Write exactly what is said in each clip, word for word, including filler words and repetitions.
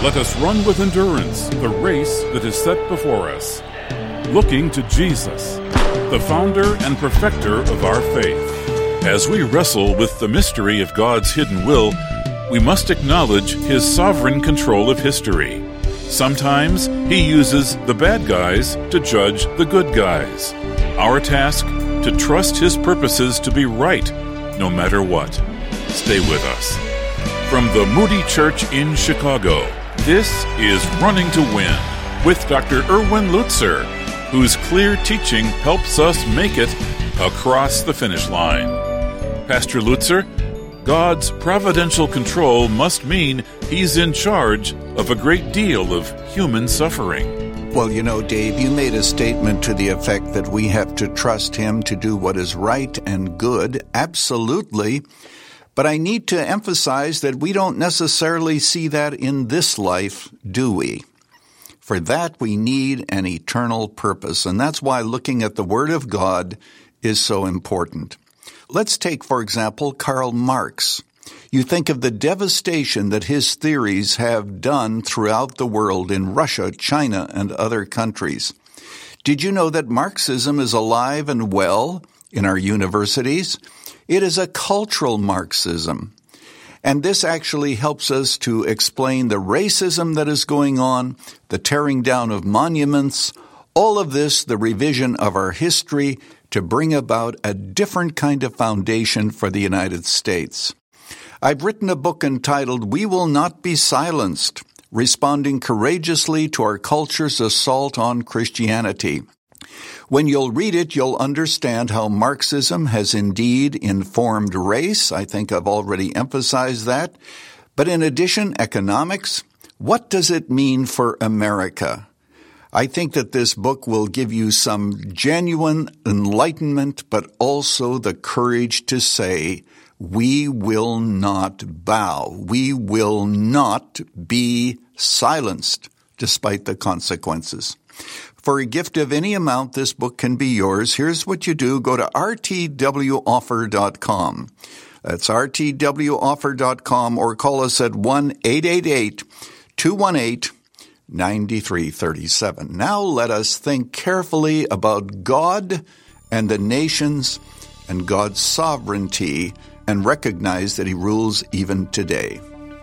Let us run with endurance the race that is set before us, looking to Jesus, the founder and perfecter of our faith. As we wrestle with the mystery of God's hidden will, we must acknowledge His sovereign control of history. Sometimes He uses the bad guys to judge the good guys. Our task, to trust His purposes to be right, no matter what. Stay with us. From the Moody Church in Chicago, this is Running to Win with Doctor Erwin Lutzer, whose clear teaching helps us make it across the finish line. Pastor Lutzer, God's providential control must mean He's in charge of a great deal of human suffering. Well, you know, Dave, you made a statement to the effect that we have to trust Him to do what is right and good. Absolutely. But I need to emphasize that we don't necessarily see that in this life, do we? For that, we need an eternal purpose, and that's why looking at the Word of God is so important. Let's take, for example, Karl Marx. You think of the devastation that his theories have done throughout the world in Russia, China, and other countries. Did you know that Marxism is alive and well in our universities? It is a cultural Marxism. And this actually helps us to explain the racism that is going on, the tearing down of monuments, all of this, the revision of our history to bring about a different kind of foundation for the United States. I've written a book entitled We Will Not Be Silenced, Responding Courageously to Our Culture's Assault on Christianity. When you'll read it, you'll understand how Marxism has indeed informed race. I think I've already emphasized that. But in addition, economics. What does it mean for America? I think that this book will give you some genuine enlightenment, but also the courage to say, we will not bow. We will not be silenced, despite the consequences. For a gift of any amount, this book can be yours. Here's what you do. Go to r t w offer dot com. That's r t w offer dot com, or call us at one eight eight eight, two one eight, nine three three seven. Now let us think carefully about God and the nations and God's sovereignty and recognize that He rules even today.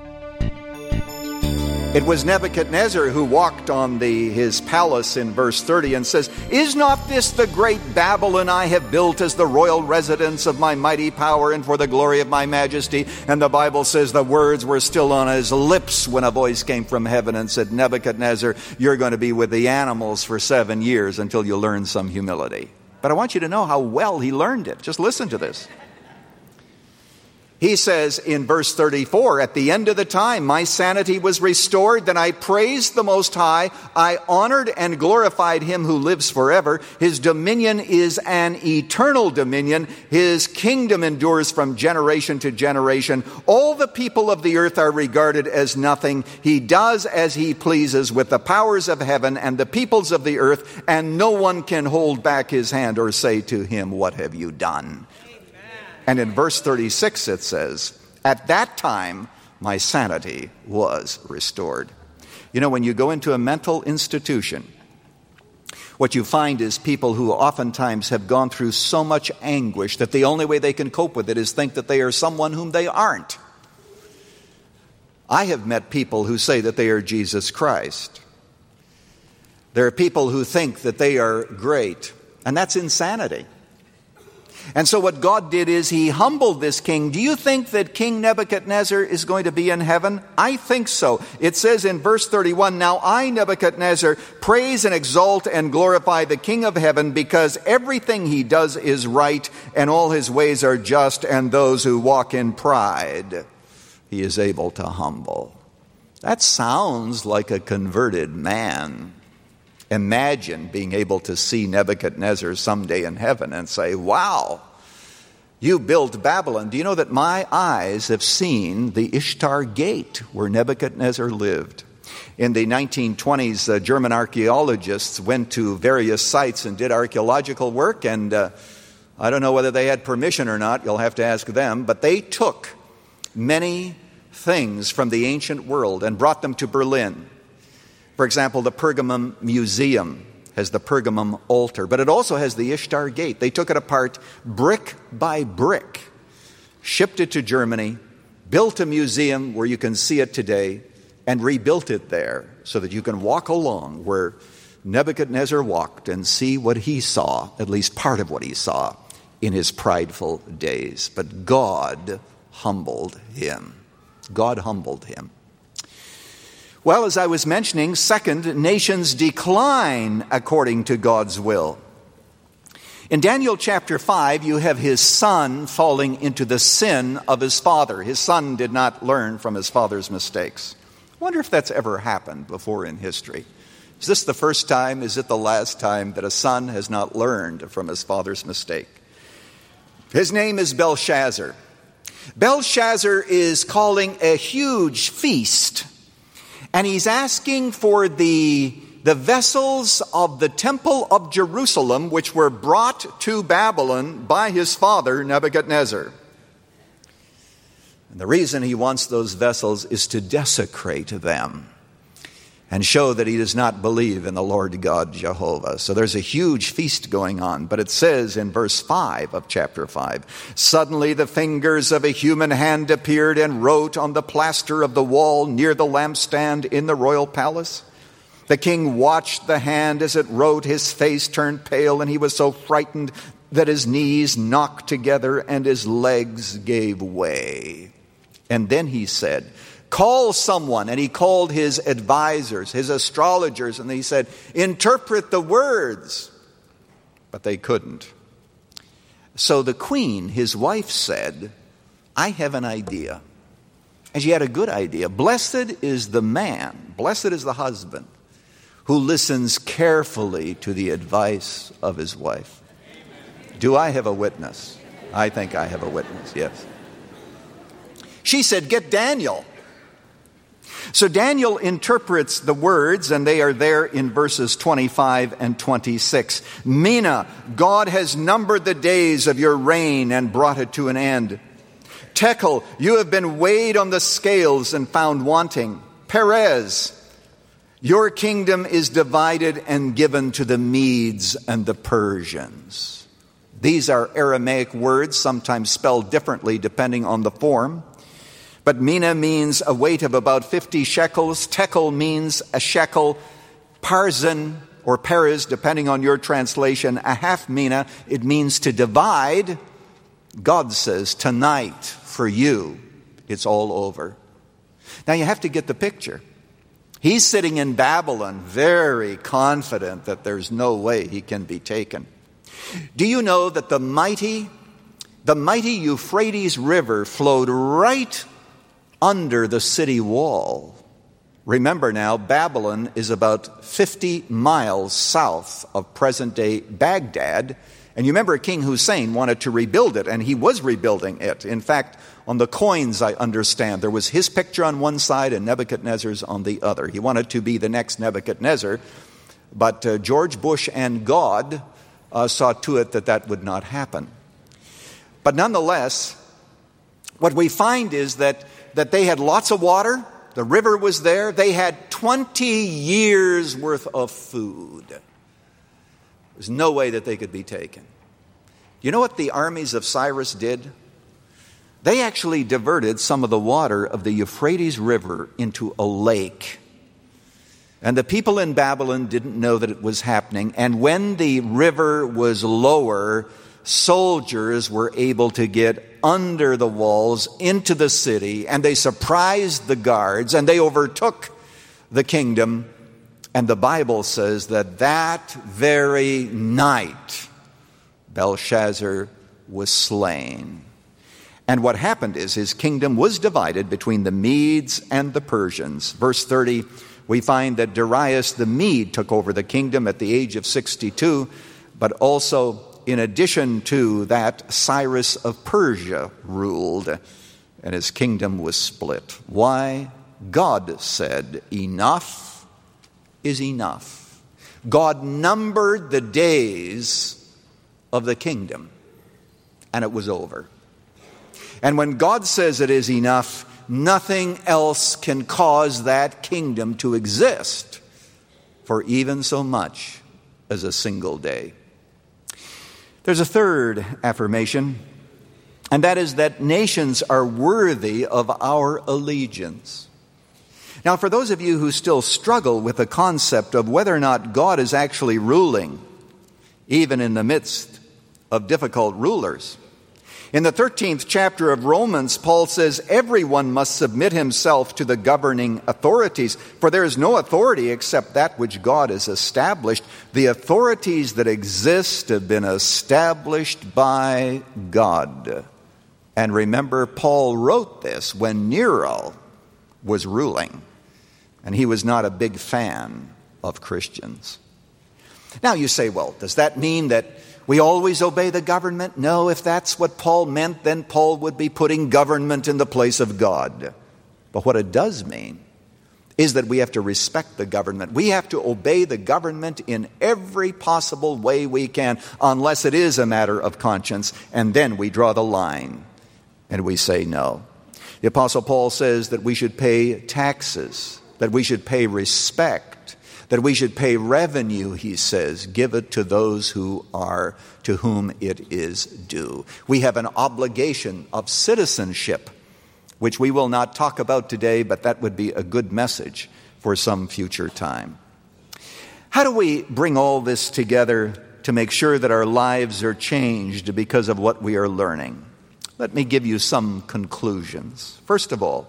It was Nebuchadnezzar who walked on the, his palace in verse thirty and says, Is not this the great Babylon I have built as the royal residence of my mighty power and for the glory of my majesty? And the Bible says the words were still on his lips when a voice came from heaven and said, Nebuchadnezzar, you're going to be with the animals for seven years until you learn some humility. But I want you to know how well he learned it. Just listen to this. He says in verse thirty-four, At the end of the time, my sanity was restored. Then I praised the Most High. I honored and glorified Him who lives forever. His dominion is an eternal dominion. His kingdom endures from generation to generation. All the people of the earth are regarded as nothing. He does as He pleases with the powers of heaven and the peoples of the earth, and no one can hold back His hand or say to Him, What have you done? And in verse thirty-six it says, At that time my sanity was restored. You know, when you go into a mental institution, what you find is people who oftentimes have gone through so much anguish that the only way they can cope with it is think that they are someone whom they aren't. I have met people who say that they are Jesus Christ. There are people who think that they are great, and that's insanity. And so what God did is He humbled this king. Do you think that King Nebuchadnezzar is going to be in heaven? I think so. It says in verse thirty-one, Now I, Nebuchadnezzar, praise and exalt and glorify the King of heaven, because everything He does is right, and all His ways are just, and those who walk in pride He is able to humble. That sounds like a converted man. Imagine being able to see Nebuchadnezzar someday in heaven and say, Wow, you built Babylon. Do you know that my eyes have seen the Ishtar Gate where Nebuchadnezzar lived? In the nineteen twenties, uh, German archaeologists went to various sites and did archaeological work, and uh, I don't know whether they had permission or not. You'll have to ask them. But they took many things from the ancient world and brought them to Berlin. For example, the Pergamum Museum has the Pergamum altar, but it also has the Ishtar Gate. They took it apart brick by brick, shipped it to Germany, built a museum where you can see it today, and rebuilt it there so that you can walk along where Nebuchadnezzar walked and see what he saw, at least part of what he saw in his prideful days. But God humbled him. God humbled him. Well, as I was mentioning, second, nations decline according to God's will. In Daniel chapter five, you have his son falling into the sin of his father. His son did not learn from his father's mistakes. I wonder if that's ever happened before in history. Is this the first time? Is it the last time that a son has not learned from his father's mistake? His name is Belshazzar. Belshazzar is calling a huge feast, and he's asking for the, the vessels of the temple of Jerusalem, which were brought to Babylon by his father, Nebuchadnezzar. And the reason he wants those vessels is to desecrate them and show that he does not believe in the Lord God Jehovah. So there's a huge feast going on. But it says in verse five of chapter five, "Suddenly the fingers of a human hand appeared and wrote on the plaster of the wall near the lampstand in the royal palace. The king watched the hand as it wrote. His face turned pale, and he was so frightened that his knees knocked together and his legs gave way. And then he said, 'Call someone.' And he called his advisors, his astrologers, and he said, 'Interpret the words.' But they couldn't. So the queen, his wife, said, 'I have an idea.' And she had a good idea. Blessed is the man, blessed is the husband, who listens carefully to the advice of his wife." Do I have a witness? I think I have a witness, yes. She said, "Get Daniel." So Daniel interprets the words, and they are there in verses twenty-five and twenty-six. "Mina, God has numbered the days of your reign and brought it to an end. Tekel, you have been weighed on the scales and found wanting. Perez, your kingdom is divided and given to the Medes and the Persians." These are Aramaic words, sometimes spelled differently depending on the form. But mina means a weight of about fifty shekels. Tekel means a shekel. Parzan or perez, depending on your translation, a half mina. It means to divide. God says, tonight for you, it's all over. Now you have to get the picture. He's sitting in Babylon, very confident that there's no way he can be taken. Do you know that the mighty, the mighty Euphrates River flowed right under the city wall? Remember now, Babylon is about fifty miles south of present-day Baghdad. And you remember King Hussein wanted to rebuild it, and he was rebuilding it. In fact, on the coins, I understand, there was his picture on one side and Nebuchadnezzar's on the other. He wanted to be the next Nebuchadnezzar, but uh, George Bush and God uh, saw to it that that would not happen. But nonetheless, what we find is that, that they had lots of water. The river was there. They had twenty years worth of food. There's no way that they could be taken. You know what the armies of Cyrus did? They actually diverted some of the water of the Euphrates River into a lake. And the people in Babylon didn't know that it was happening. And when the river was lower, soldiers were able to get under the walls into the city, and they surprised the guards, and they overtook the kingdom. And the Bible says that that very night, Belshazzar was slain. And what happened is his kingdom was divided between the Medes and the Persians. Verse thirty, we find that Darius the Mede took over the kingdom at the age of sixty-two, but also in addition to that, Cyrus of Persia ruled, and his kingdom was split. Why? God said, enough is enough. God numbered the days of the kingdom, and it was over. And when God says it is enough, nothing else can cause that kingdom to exist for even so much as a single day. There's a third affirmation, and that is that nations are worthy of our allegiance. Now, for those of you who still struggle with the concept of whether or not God is actually ruling, even in the midst of difficult rulers, in the thirteenth chapter of Romans, Paul says, everyone must submit himself to the governing authorities, for there is no authority except that which God has established. The authorities that exist have been established by God. And remember, Paul wrote this when Nero was ruling, and he was not a big fan of Christians. Now you say, well, does that mean that we always obey the government? No, if that's what Paul meant, then Paul would be putting government in the place of God. But what it does mean is that we have to respect the government. We have to obey the government in every possible way we can, unless it is a matter of conscience, and then we draw the line and we say no. The Apostle Paul says that we should pay taxes, that we should pay respect, that we should pay revenue, he says, give it to those who are, to whom it is due. We have an obligation of citizenship, which we will not talk about today, but that would be a good message for some future time. How do we bring all this together to make sure that our lives are changed because of what we are learning? Let me give you some conclusions. First of all,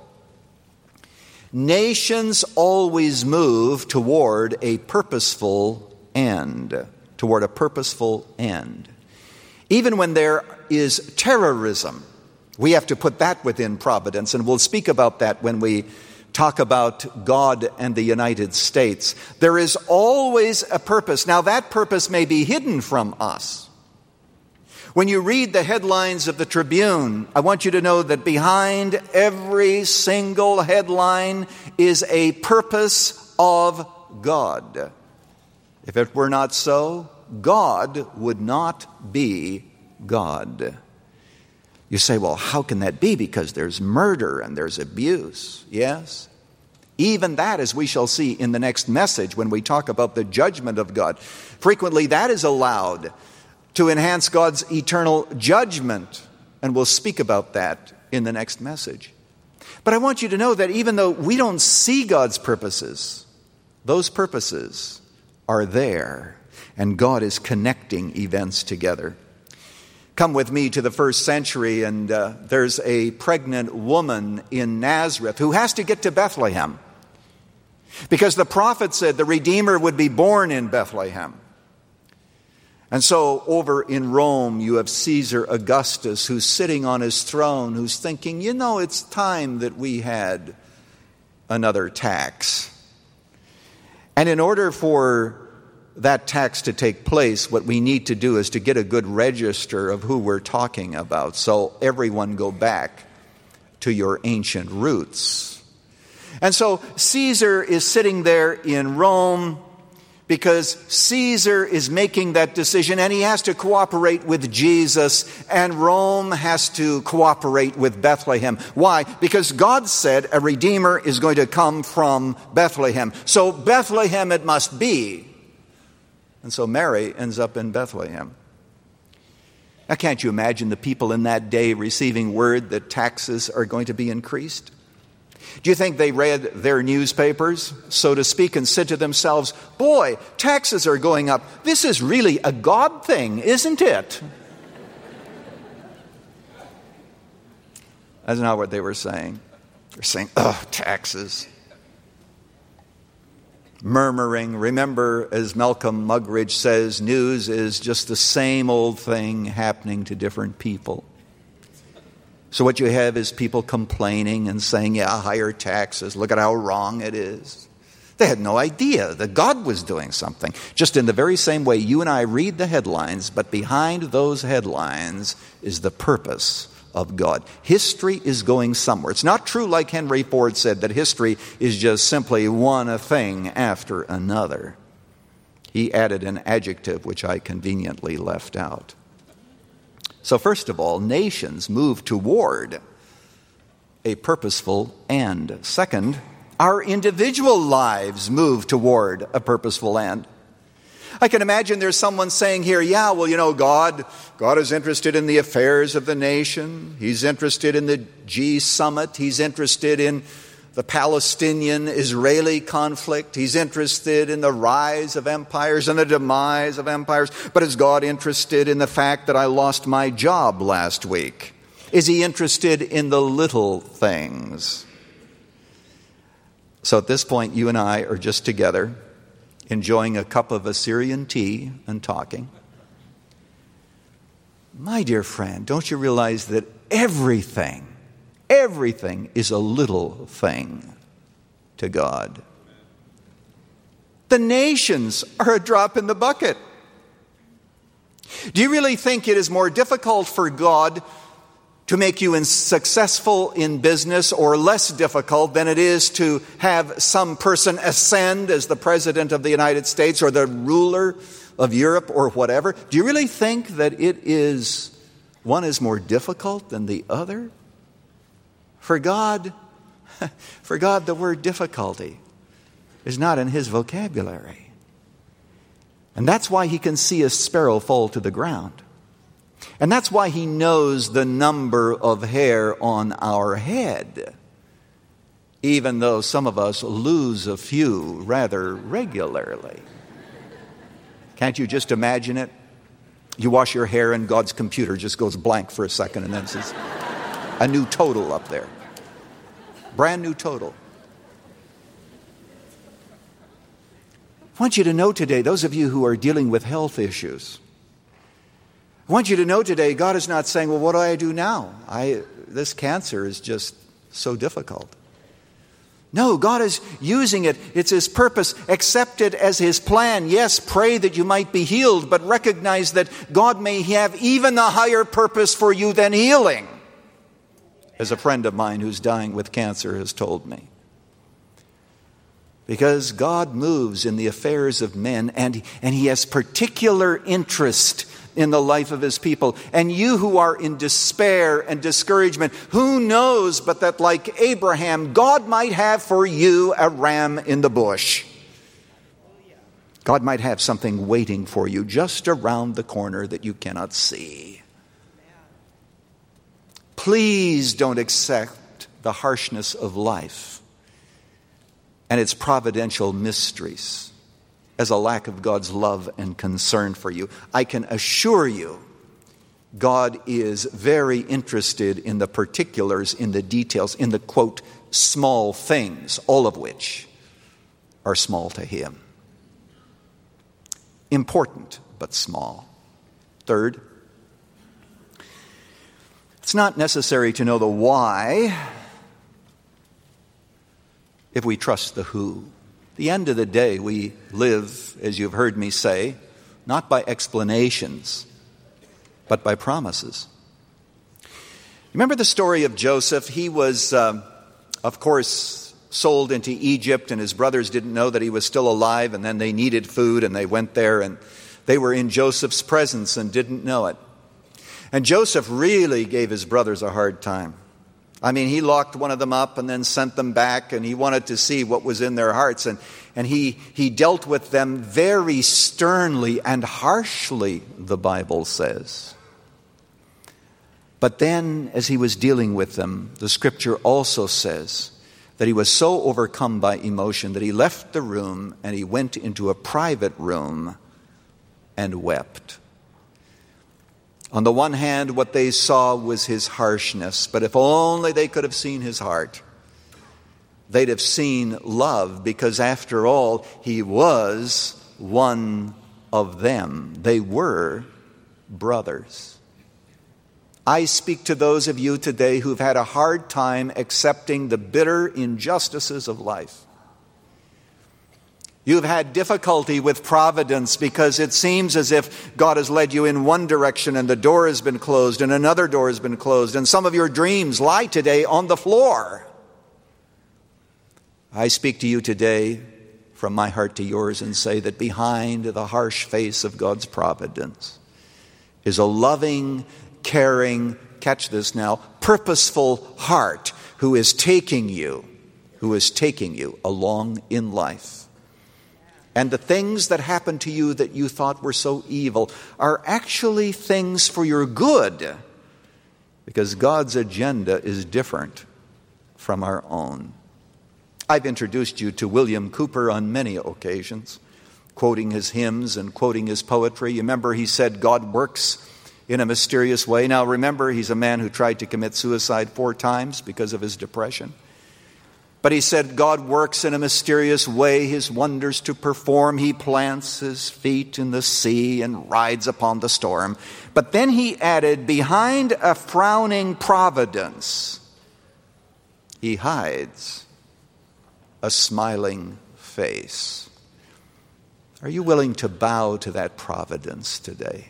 nations always move toward a purposeful end, toward a purposeful end. Even when there is terrorism, we have to put that within providence, and we'll speak about that when we talk about God and the United States. There is always a purpose. Now, that purpose may be hidden from us. When you read the headlines of the Tribune, I want you to know that behind every single headline is a purpose of God. If it were not so, God would not be God. You say, well, how can that be? Because there's murder and there's abuse. Yes. Even that, as we shall see in the next message when we talk about the judgment of God, frequently that is allowed to enhance God's eternal judgment. And we'll speak about that in the next message. But I want you to know that even though we don't see God's purposes, those purposes are there, and God is connecting events together. Come with me to the first century, and uh, there's a pregnant woman in Nazareth who has to get to Bethlehem, because the prophet said the Redeemer would be born in Bethlehem. And so over in Rome, you have Caesar Augustus, who's sitting on his throne, who's thinking, you know, it's time that we had another tax. And in order for that tax to take place, what we need to do is to get a good register of who we're talking about, so everyone go back to your ancient roots. And so Caesar is sitting there in Rome, because Caesar is making that decision, and he has to cooperate with Jesus, and Rome has to cooperate with Bethlehem. Why? Because God said a Redeemer is going to come from Bethlehem. So Bethlehem it must be. And so Mary ends up in Bethlehem. Now, can't you imagine the people in that day receiving word that taxes are going to be increased? Do you think they read their newspapers, so to speak, and said to themselves, boy, taxes are going up. This is really a God thing, isn't it? That's not what they were saying. They're saying, oh, taxes. Murmuring. Remember, as Malcolm Muggeridge says, news is just the same old thing happening to different people. So what you have is people complaining and saying, yeah, higher taxes, look at how wrong it is. They had no idea that God was doing something. Just in the very same way you and I read the headlines, but behind those headlines is the purpose of God. History is going somewhere. It's not true, like Henry Ford said, that history is just simply one thing after another. He added an adjective which I conveniently left out. So first of all, nations move toward a purposeful end. Second, our individual lives move toward a purposeful end. I can imagine there's someone saying here, yeah, well, you know, God, God is interested in the affairs of the nation. He's interested in the G summit. He's interested in the Palestinian-Israeli conflict. He's interested in the rise of empires and the demise of empires. But is God interested in the fact that I lost my job last week? Is he interested in the little things? So at this point, you and I are just together, enjoying a cup of Assyrian tea and talking. My dear friend, don't you realize that everything, everything is a little thing to God? The nations are a drop in the bucket. Do you really think it is more difficult for God to make you in successful in business or less difficult than it is to have some person ascend as the President of the United States or the ruler of Europe or whatever? Do you really think that it is one is more difficult than the other? For God, for God, the word difficulty is not in his vocabulary. And that's why he can see a sparrow fall to the ground. And that's why he knows the number of hair on our head, even though some of us lose a few rather regularly. Can't you just imagine it? You wash your hair and God's computer just goes blank for a second and then says, a new total up there. Brand new total. I want you to know today, those of you who are dealing with health issues, I want you to know today, God is not saying, well, what do I do now? I, this cancer is just so difficult. No, God is using it. It's his purpose. Accept it as his plan. Yes, pray that you might be healed, but recognize that God may have even a higher purpose for you than healing, as a friend of mine who's dying with cancer has told me. Because God moves in the affairs of men, and, and he has particular interest in the life of his people. And you who are in despair and discouragement, who knows but that like Abraham, God might have for you a ram in the bush. God might have something waiting for you just around the corner that you cannot see. Please don't accept the harshness of life and its providential mysteries as a lack of God's love and concern for you. I can assure you, God is very interested in the particulars, in the details, in the, quote, small things, all of which are small to him. Important, but small. Third, it's not necessary to know the why if we trust the who. At the end of the day, we live, as you've heard me say, not by explanations, but by promises. Remember the story of Joseph? He was, uh, of course, sold into Egypt, and his brothers didn't know that he was still alive, and then they needed food, and they went there, and they were in Joseph's presence and didn't know it. And Joseph really gave his brothers a hard time. I mean, he locked one of them up and then sent them back, and he wanted to see what was in their hearts. And, and he, he dealt with them very sternly and harshly, the Bible says. But then, as he was dealing with them, the Scripture also says that he was so overcome by emotion that he left the room and he went into a private room and wept. On the one hand, what they saw was his harshness, but if only they could have seen his heart, they'd have seen love, because after all, he was one of them. They were brothers. I speak to those of you today who've had a hard time accepting the bitter injustices of life. You've had difficulty with providence because it seems as if God has led you in one direction and the door has been closed and another door has been closed, and some of your dreams lie today on the floor. I speak to you today from my heart to yours and say that behind the harsh face of God's providence is a loving, caring, catch this now, purposeful heart who is taking you, who is taking you along in life. And the things that happen to you that you thought were so evil are actually things for your good, because God's agenda is different from our own. I've introduced you to William Cowper on many occasions, quoting his hymns and quoting his poetry. You remember he said God works in a mysterious way. Now remember, he's a man who tried to commit suicide four times because of his depression. But he said God works in a mysterious way, his wonders to perform. He plants his feet in the sea and rides upon the storm. But then he added, behind a frowning providence, he hides a smiling face. Are you willing to bow to that providence today?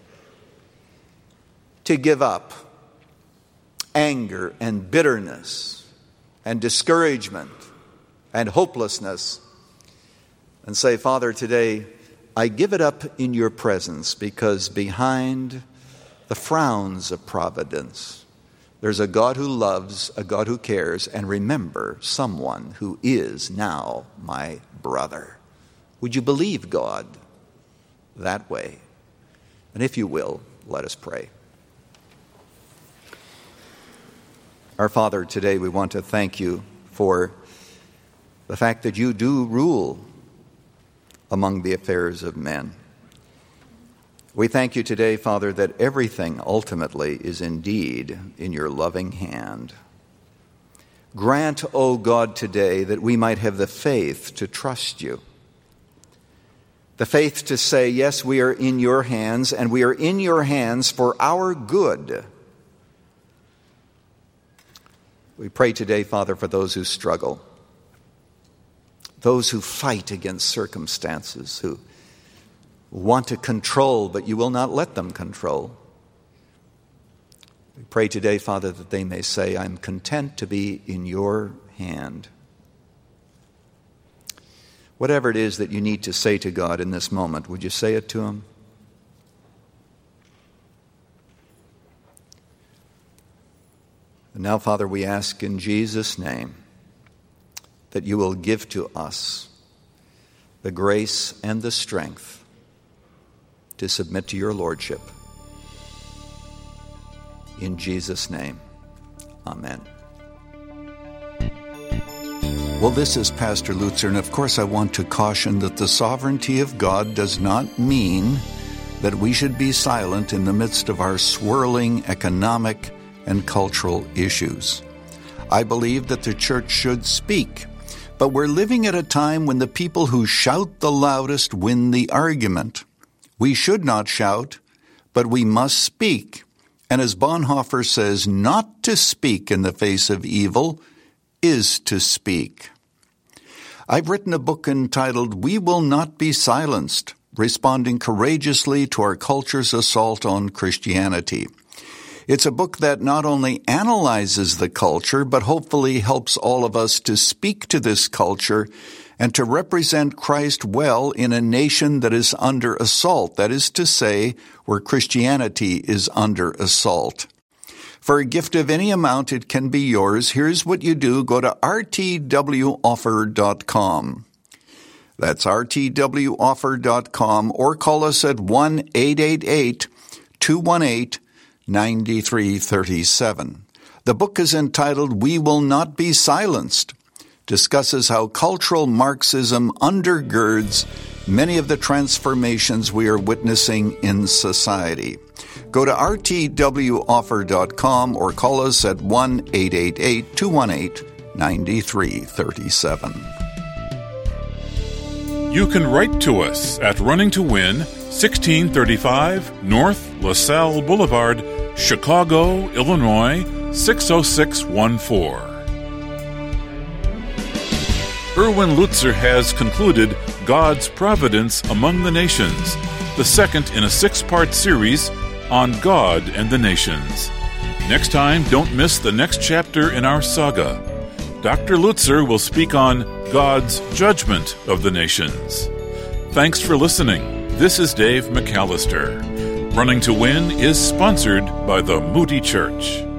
To give up anger and bitterness and discouragement and hopelessness and say, Father, today I give it up in your presence, because behind the frowns of providence, there's a God who loves, a God who cares, and remember someone who is now my brother. Would you believe God that way? And if you will, let us pray. Our Father, today we want to thank you for the fact that you do rule among the affairs of men. We thank you today, Father, that everything ultimately is indeed in your loving hand. Grant, O God, today that we might have the faith to trust you. The faith to say, yes, we are in your hands, and we are in your hands for our good. We pray today, Father, for those who struggle, those who fight against circumstances, who want to control, but you will not let them control. We pray today, Father, that they may say, I'm content to be in your hand. Whatever it is that you need to say to God in this moment, would you say it to him? And now, Father, we ask in Jesus' name that you will give to us the grace and the strength to submit to your lordship. In Jesus' name, amen. Well, this is Pastor Lutzer, and of course I want to caution that the sovereignty of God does not mean that we should be silent in the midst of our swirling economic and cultural issues. I believe that the church should speak, but we're living at a time when the people who shout the loudest win the argument. We should not shout, but we must speak. And as Bonhoeffer says, not to speak in the face of evil is to speak. I've written a book entitled, We Will Not Be Silenced, Responding Courageously to Our Culture's Assault on Christianity. It's a book that not only analyzes the culture, but hopefully helps all of us to speak to this culture and to represent Christ well in a nation that is under assault, that is to say, where Christianity is under assault. For a gift of any amount, it can be yours. Here's what you do. Go to r t w offer dot com. That's r t w offer dot com, or call us at one eight eight eight, two one eight, nine three three seven. The book is entitled We Will Not Be Silenced, discusses how cultural Marxism undergirds many of the transformations we are witnessing in society. Go to r t w offer dot com or call us at one eight eight eight, two one eight, nine three three seven. You can write to us at Running to Win, sixteen thirty-five North LaSalle Boulevard, Chicago, Illinois, six oh six one four. Erwin Lutzer has concluded God's Providence Among the Nations, the second in a six-part series on God and the Nations. Next time, don't miss the next chapter in our saga. Doctor Lutzer will speak on God's judgment of the nations. Thanks for listening. This is Dave McAllister. Running to Win is sponsored by the Moody Church.